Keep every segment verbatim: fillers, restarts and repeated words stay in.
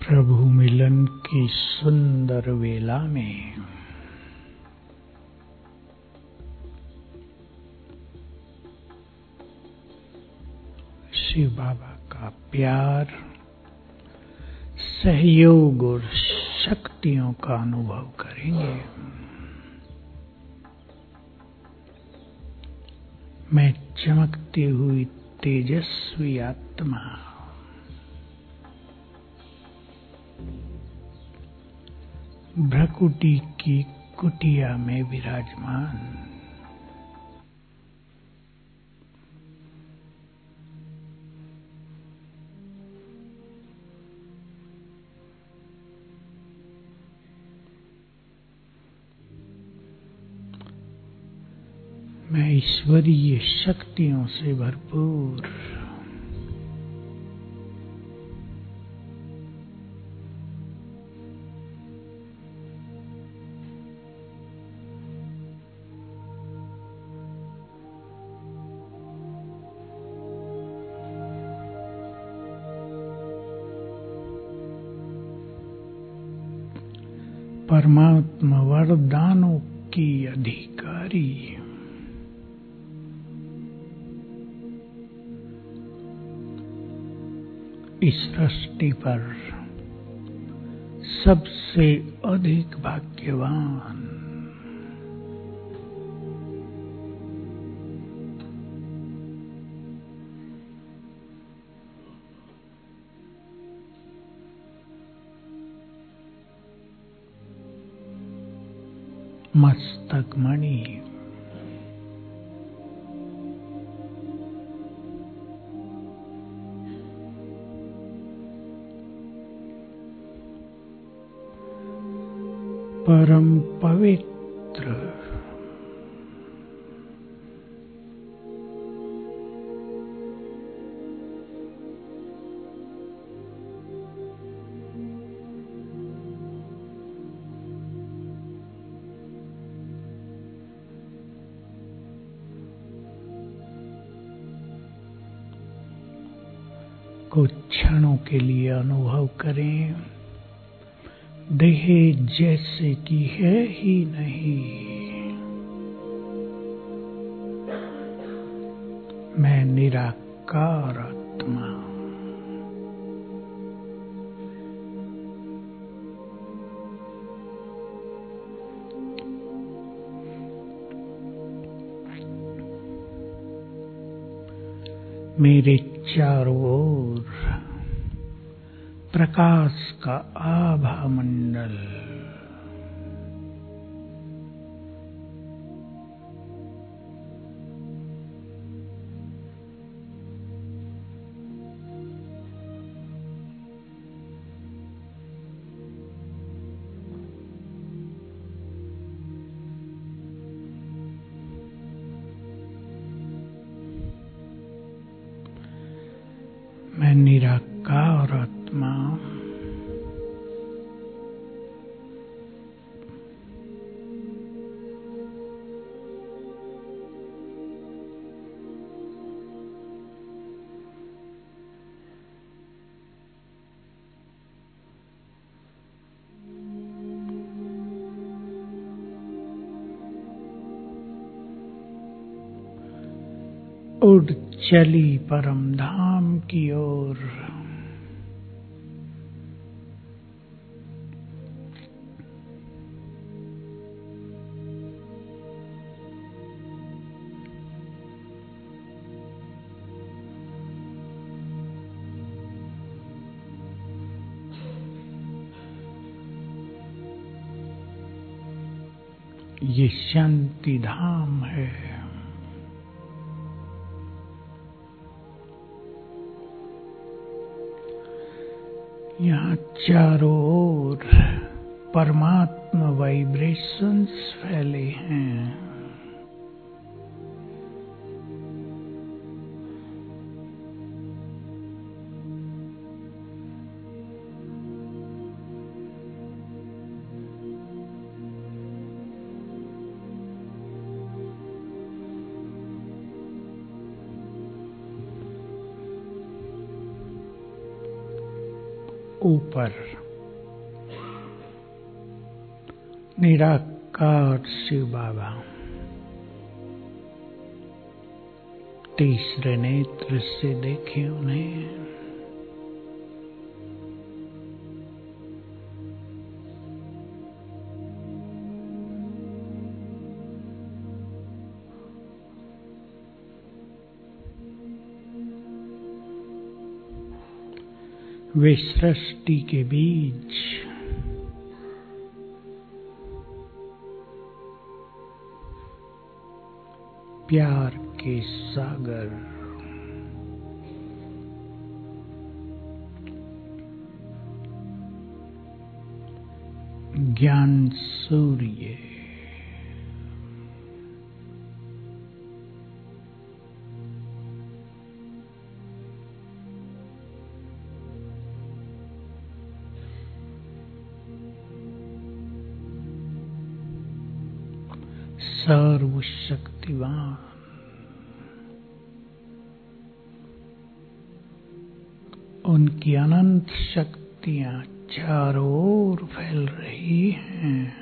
प्रभु मिलन की सुंदर वेला में शिव बाबा का प्यार, सहयोग और शक्तियों का अनुभव करेंगे। मैं चमकती हुई तेजस्वी आत्मा भ्रकुटी की कुटिया में विराजमान, मैं ईश्वरीय शक्तियों से भरपूर परमात्मा वरदानों की अधिकारी, इस सृष्टि पर सबसे अधिक भाग्यवान, मस्तक मणि, परम पवित्र, कुछ क्षणों के लिए अनुभव करें, देह जैसे कि है ही नहीं। मैं निराकार आत्मा, मेरे चारों ओर प्रकाश का आभा मंडल, मैं निराकार आत्मा, उड़ चली परम धाम की ओर। ये शांति धाम है, यहाँ चारों ओर परमात्मा वाइब्रेशंस फैले हैं। ऊपर निराकार शिव बाबा तीसरे नेत्र से देखे उन्हें। वे सृष्टि के बीज प्यार के सागर ज्ञान सूर्य सर्वशक्तिवान उनकी अनंत शक्तियां चारों ओर फैल रही हैं।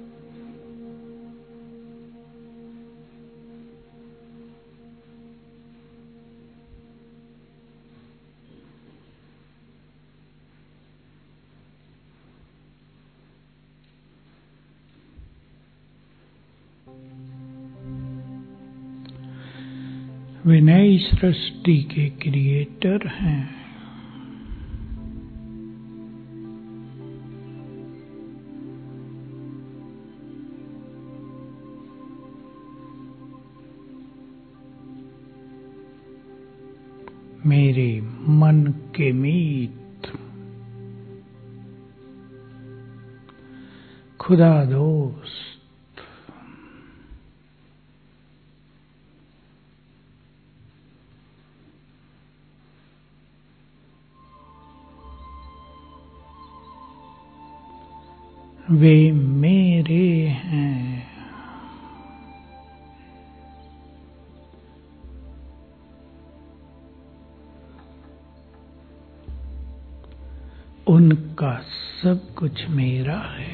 वे नई सृष्टि के क्रिएटर हैं। मेरे मन के मीत खुदा दोस्त वे मेरे हैं। उनका सब कुछ मेरा है।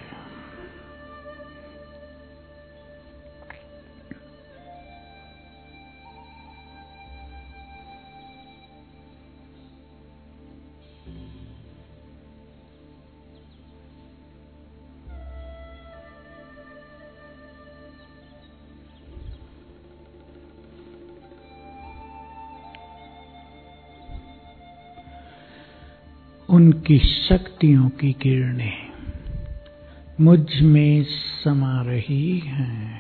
उनकी शक्तियों की किरणें मुझ में समा रही हैं।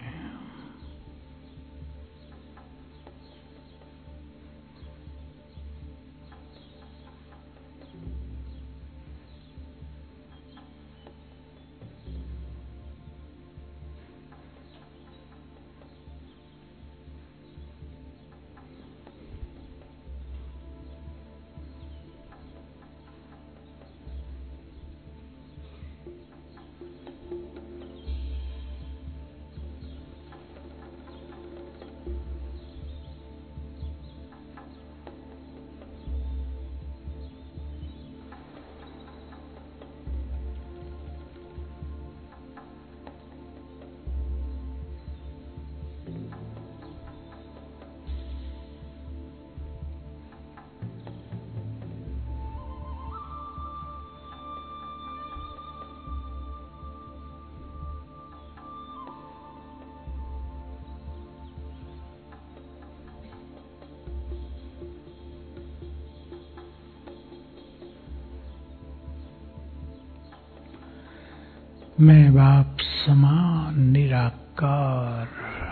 मैं बाप समान निराकार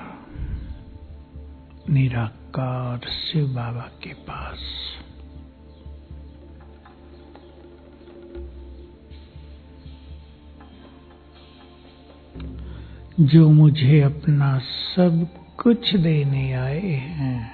निराकार शिव बाबा के पास जो मुझे अपना सब कुछ देने आए हैं।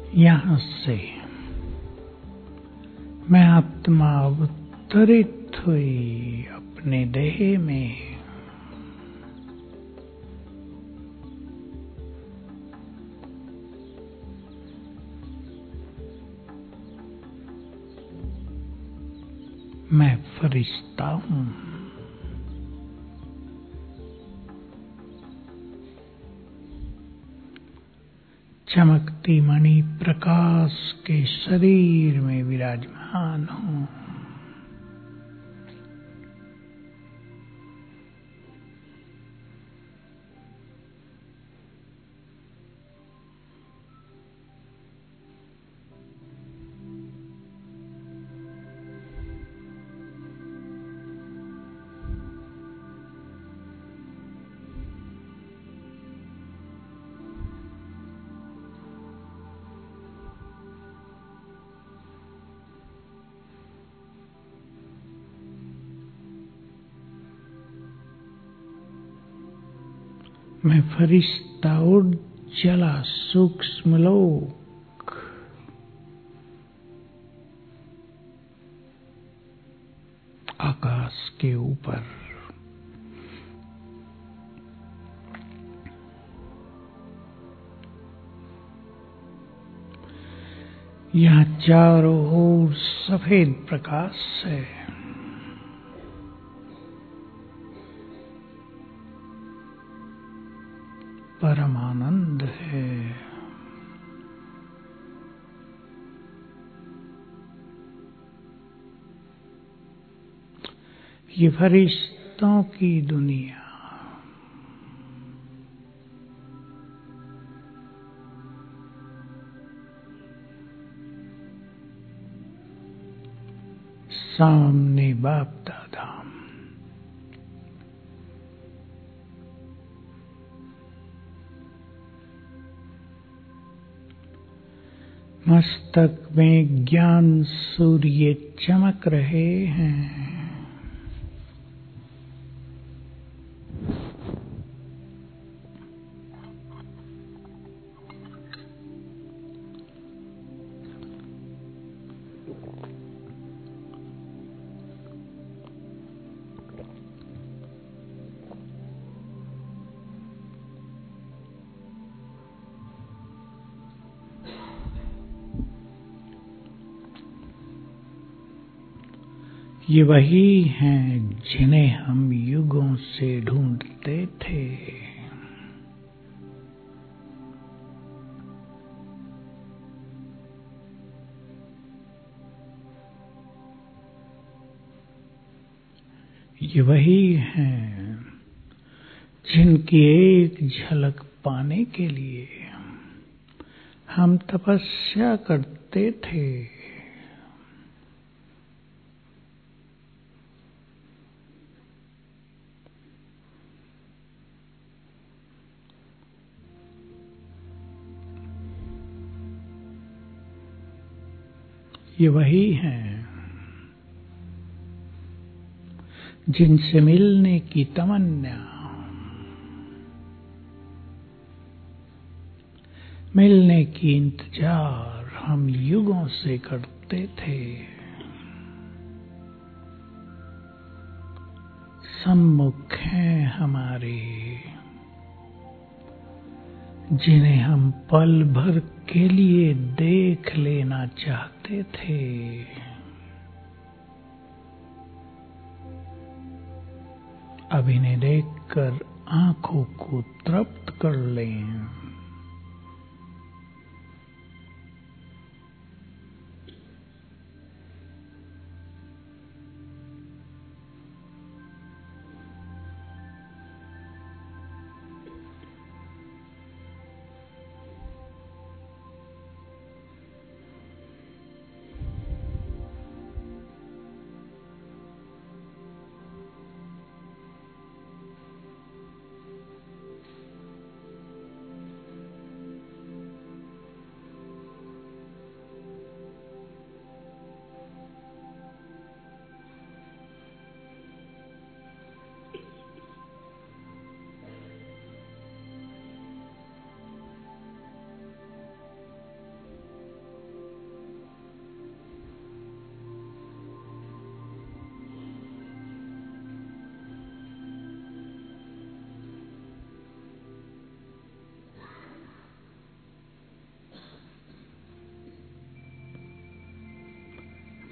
यहाँ से मैं आत्मा अवतरित हुई अपने देह में। मैं फरिश्ता हूँ। चमकती मणि प्रकाश के शरीर में विराजमान हूँ। मैं फरिश्ता उज्ज्वला सूक्ष्म लोक आकाश के ऊपर। यहाँ चारों ओर सफेद प्रकाश है। परम आनंद है। ये फरिश्तों की दुनिया। सामने बाप दादा। मस्तक में ज्ञान सूर्य चमक रहे हैं। ये वही हैं जिन्हें हम युगों से ढूंढते थे। ये वही हैं जिनकी एक झलक पाने के लिए हम तपस्या करते थे। ये वही हैं जिनसे मिलने की तमन्ना, मिलने की इंतजार हम युगों से करते थे। सम्मुख हैं हमारे, जिन्हें हम पल भर के लिए देख लेना चाहते थे। अब इन्हें देखकर आंखों को तृप्त कर लें।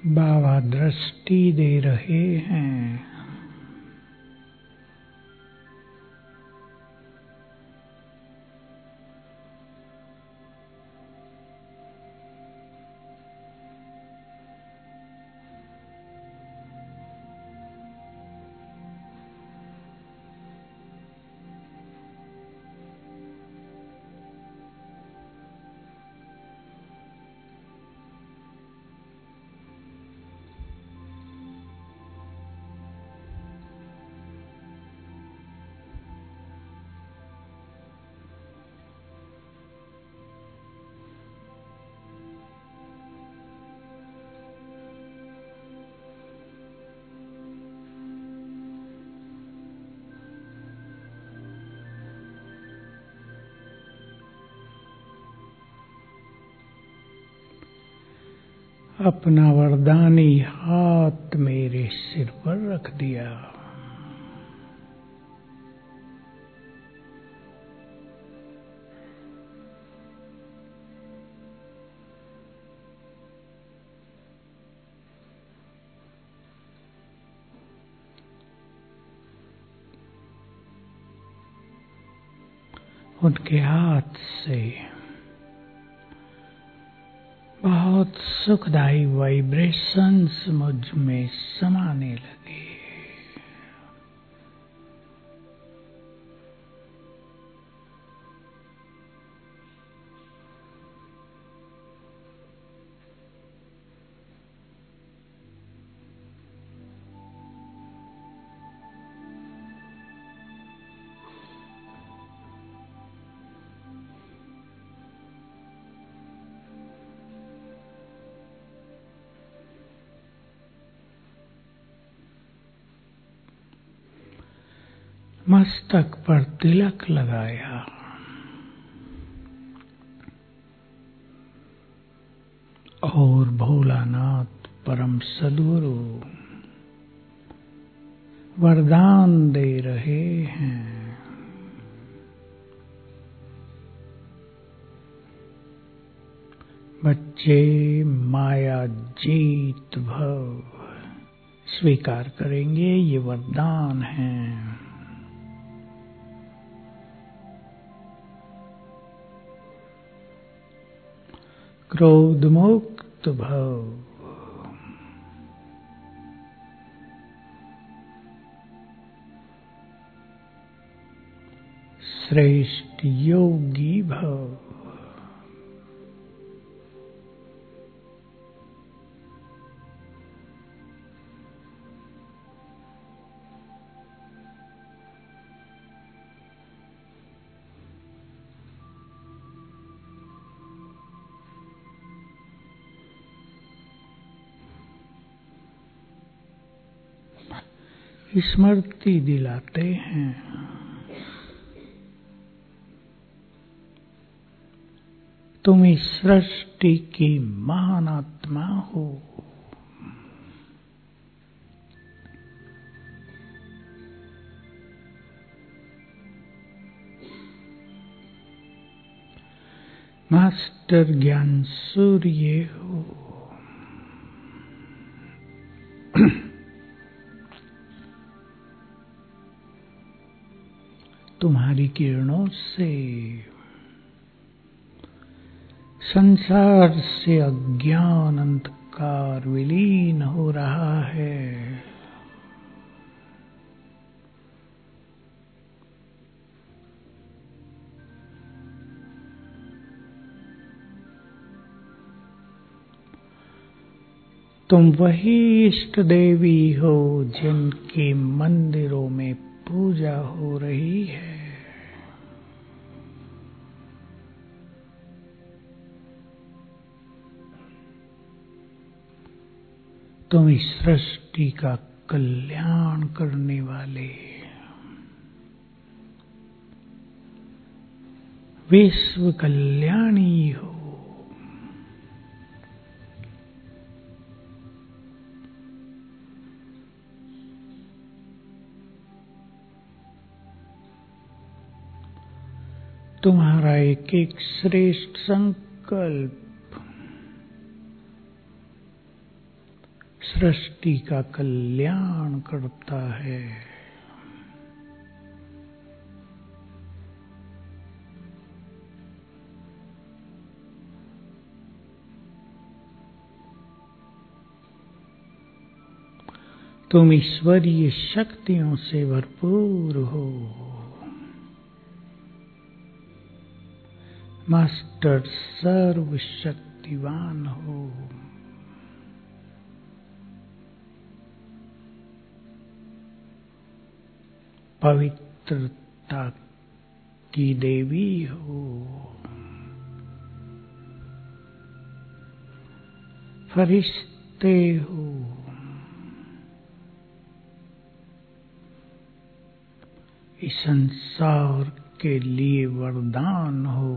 बाबा दृष्टि दे रहे हैं। अपना वरदानी हाथ मेरे सिर पर रख दिया। उनके हाथ से बहुत सुखदायी वाइब्रेशंस मुझ में समाने लगे। मस्तक पर तिलक लगाया। और भोलानाथ परम सद्गुरु वरदान दे रहे हैं। बच्चे माया जीत भव स्वीकार करेंगे, ये वरदान है। क्रोध मुक्त भव, श्रेष्ठ योगी भव, स्मृति दिलाते हैं। तुम इस सृष्टि की महान आत्मा हो। मास्टर ज्ञान सूर्य हो। तुम्हारी किरणों से संसार से अज्ञान अंधकार विलीन हो रहा है। तुम वही इष्ट देवी हो जिनके मंदिरों में पूजा हो रही है। तुम इस सृष्टि का कल्याण करने वाले विश्व कल्याणी हो। तुम्हारा एक एक श्रेष्ठ संकल्प सृष्टि का कल्याण करता है। तुम ईश्वरीय शक्तियों से भरपूर हो। मास्टर सर्वशक्तिवान हो। पवित्रता की देवी हो। फरिश्ते हो। इस संसार के लिए वरदान हो।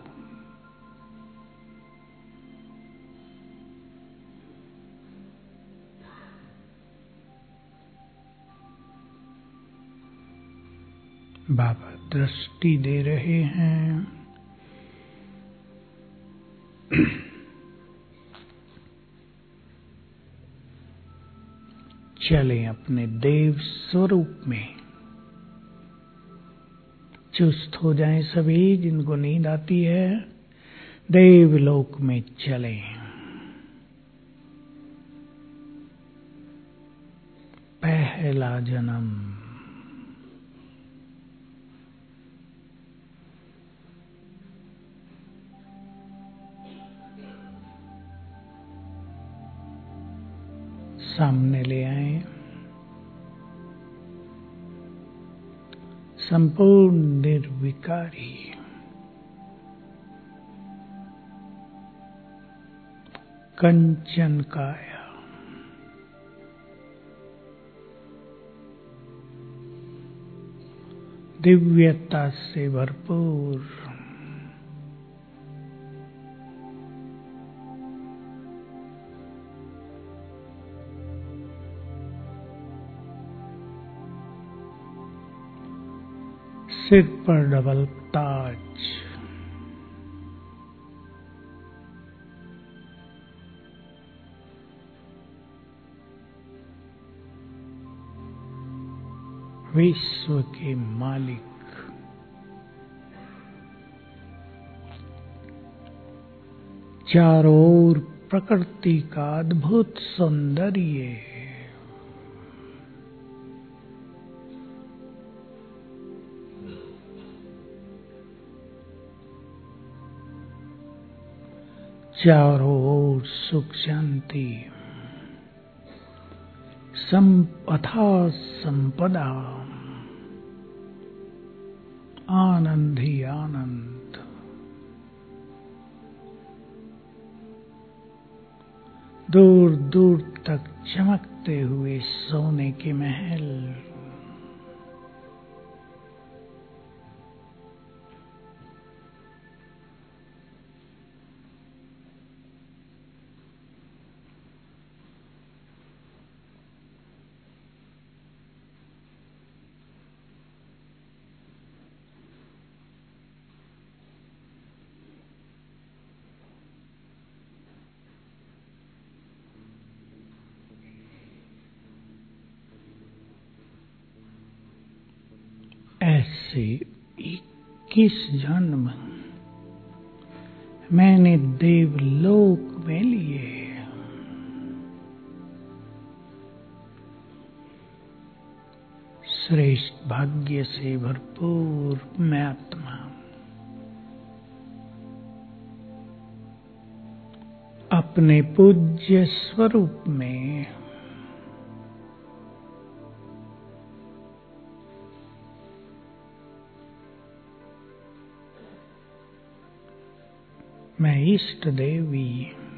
बाबा दृष्टि दे रहे हैं। चलें अपने देव स्वरूप में। चुस्त हो जाएं सभी जिनको नींद आती है। देवलोक में चलें। पहला जन्म। सामने ले आए संपूर्ण निर्विकारी कंचन काया, दिव्यता से भरपूर सिर पर डबल ताज, विश्व के मालिक, चारों ओर प्रकृति का अद्भुत सौंदर्य, चारों ओर सुख शांति, संपदा संपदा, आनंद ही आनंद, दूर दूर तक चमकते हुए सोने के महल, ऐसे इक्कीस जन्म मैंने देवलोक में लिए। श्रेष्ठ भाग्य से भरपूर मैं आत्मा अपने पूज्य स्वरूप में मैं इष्ट देवी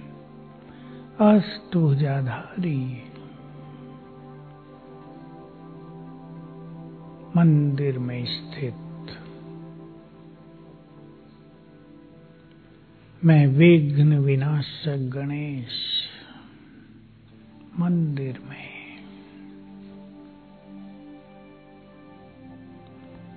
अष्टभुजाधारी मंदिर में स्थित, मैं विघ्न विनाशक गणेश मंदिर में,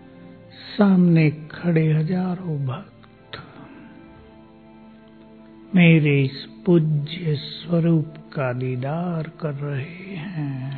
सामने खड़े हजारों भक्त मेरे इस पूज्य स्वरूप का दीदार कर रहे हैं।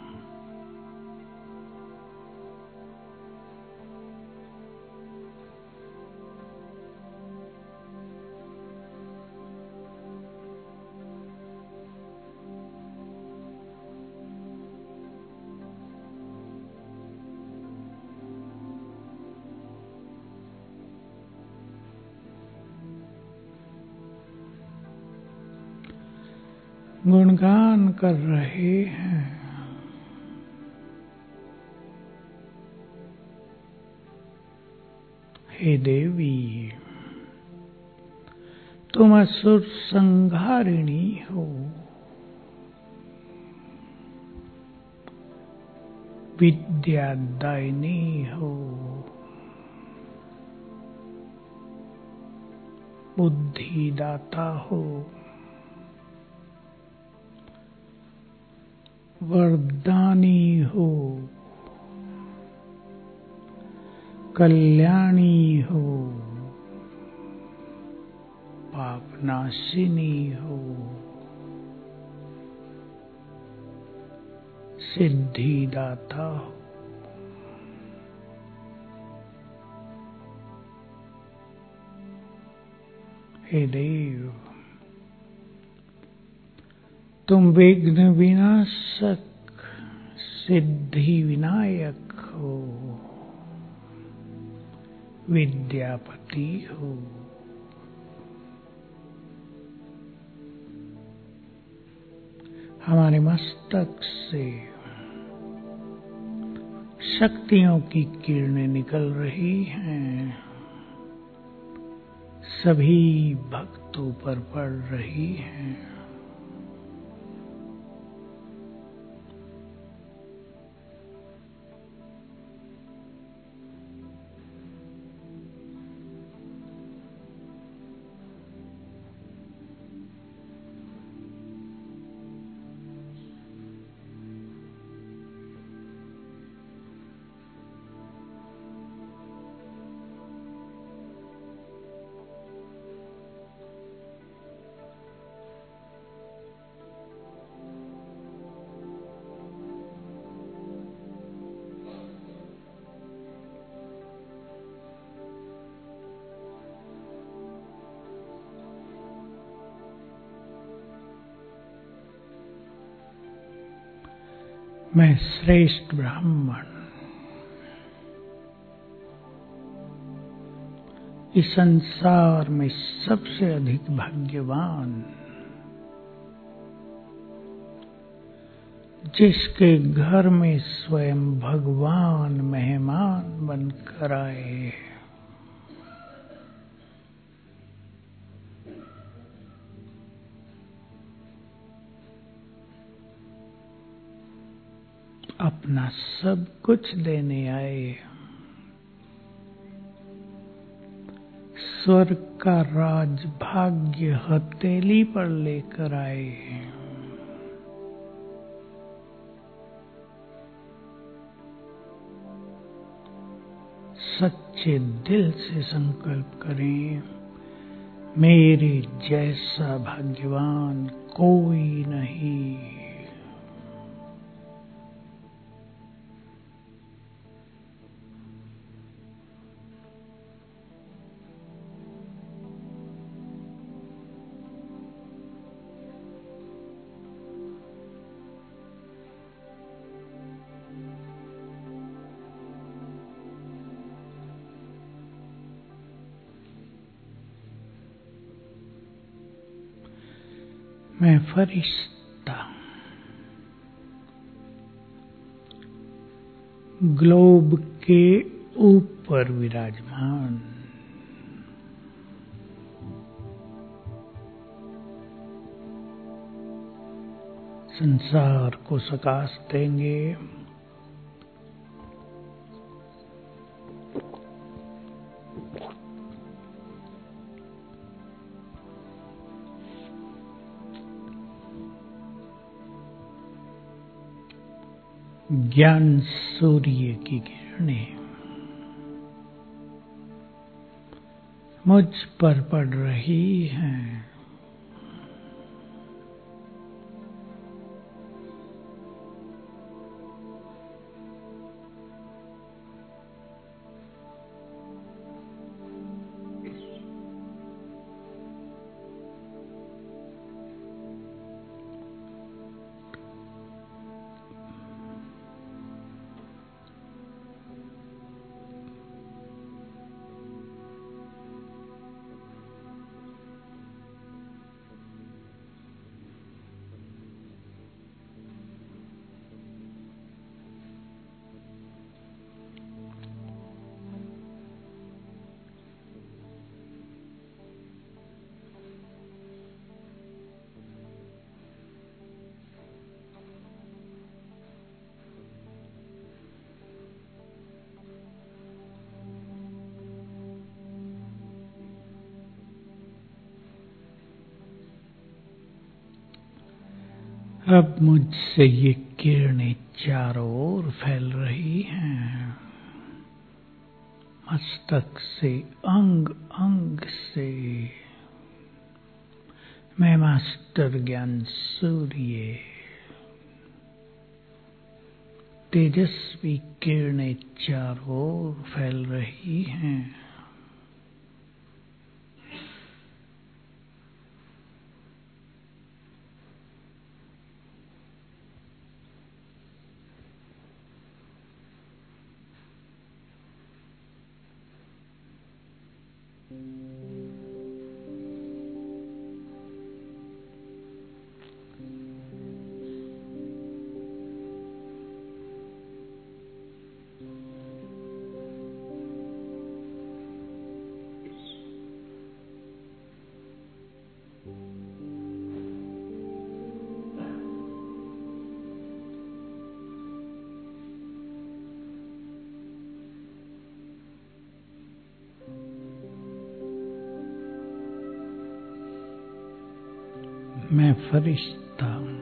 गुणगान कर रहे हैं। हे देवी, तुम असुर संहारिणी हो, विद्यादायिनी हो, बुद्धिदाता हो, वरदानी हो, कल्याणी हो, पापनाशिनी हो, सिद्धिदाता हो। हे देव, तुम विघ्न विनाशक, सिद्धि विनायक हो, विद्यापति हो, हमारे मस्तक से शक्तियों की किरणें निकल रही हैं, सभी भक्तों पर पड़ रही हैं। मैं श्रेष्ठ ब्राह्मण इस संसार में सबसे अधिक भाग्यवान, जिसके घर में स्वयं भगवान मेहमान बनकर आए, अपना सब कुछ देने आए, स्वर्ग का राज भाग्य हथेली पर लेकर आए, सच्चे दिल से संकल्प करें, मेरे जैसा भाग्यवान कोई नहीं। मैं फरिश्ता ग्लोब के ऊपर विराजमान, संसार को सकाश देंगे, ज्ञान सूर्य की किरणें मुझ पर पड़ रही हैं, अब मुझसे ये किरणें चारों ओर फैल रही हैं, मस्तक से अंग अंग से। मैं मास्टर ज्ञान सूर्य, तेजस्वी किरणें चारों ओर फैल रही हैं। मैं फरिश्ता हूँ,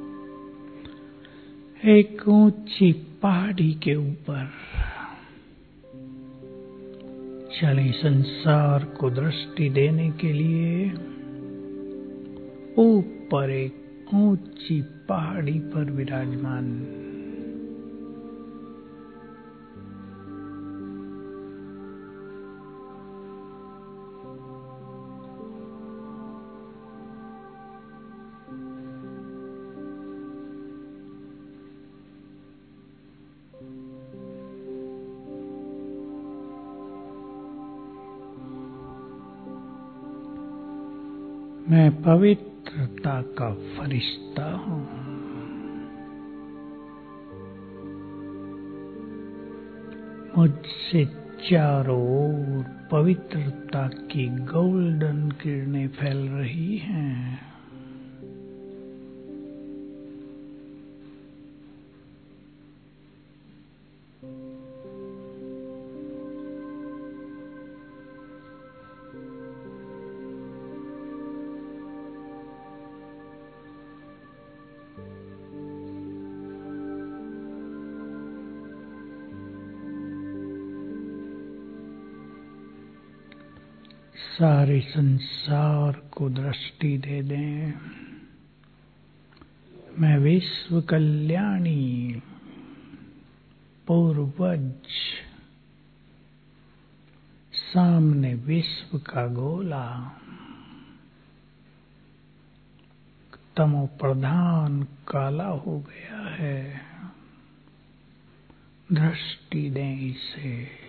एक ऊंची पहाड़ी के ऊपर। चले संसार को दृष्टि देने के लिए ऊपर एक ऊंची पहाड़ी पर विराजमान। मैं पवित्रता का फरिश्ता हूँ। मुझसे चारों ओर पवित्रता की गोल्डन किरणें फैल रही हैं। सारे संसार को दृष्टि दे दें। मैं विश्व कल्याणी पूर्वज, सामने विश्व का गोला, तमो प्रधान काला हो गया है। दृष्टि दें इसे।